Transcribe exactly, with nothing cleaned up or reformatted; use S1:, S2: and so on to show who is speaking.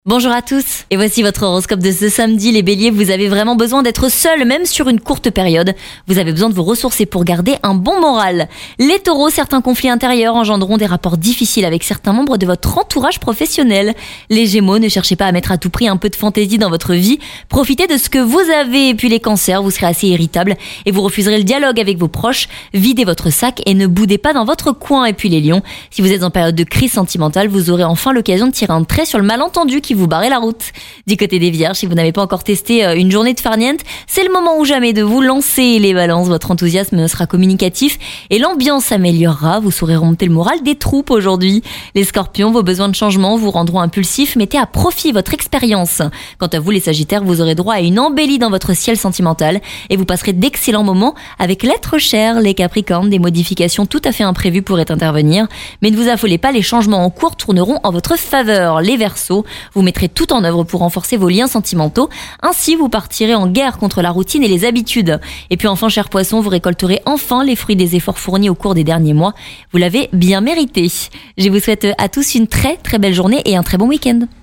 S1: Bonjour à tous, et voici votre horoscope de ce samedi. Les béliers, vous avez vraiment besoin d'être seul, même sur une courte période. Vous avez besoin de vous ressourcer pour garder un bon moral. Les taureaux, certains conflits intérieurs engendreront des rapports difficiles avec certains membres de votre entourage professionnel. Les gémeaux, ne cherchez pas à mettre à tout prix un peu de fantaisie dans votre vie. Profitez de ce que vous avez. Et puis les cancers, vous serez assez irritable et vous refuserez le dialogue avec vos proches. Videz votre sac et ne boudez pas dans votre coin. Et puis les lions, si vous êtes en période de crise sentimentale, vous aurez enfin l'occasion de tirer un trait sur le malentendu qui vous barrez la route. Du côté des vierges, si vous n'avez pas encore testé une journée de farniente, c'est le moment ou jamais de vous lancer. Les balances, votre enthousiasme sera communicatif et l'ambiance s'améliorera. Vous saurez remonter le moral des troupes aujourd'hui. Les scorpions, vos besoins de changement vous rendront impulsifs. Mettez à profit votre expérience. Quant à vous les sagittaires, vous aurez droit à une embellie dans votre ciel sentimental et vous passerez d'excellents moments avec l'être cher. Les capricornes, des modifications tout à fait imprévues pourraient intervenir, mais ne vous affolez pas, les changements en cours tourneront en votre faveur. Les verseaux, vous mettrez tout en œuvre pour renforcer vos liens sentimentaux. Ainsi, vous partirez en guerre contre la routine et les habitudes. Et puis enfin, chers poissons, vous récolterez enfin les fruits des efforts fournis au cours des derniers mois. Vous l'avez bien mérité. Je vous souhaite à tous une très très belle journée et un très bon week-end.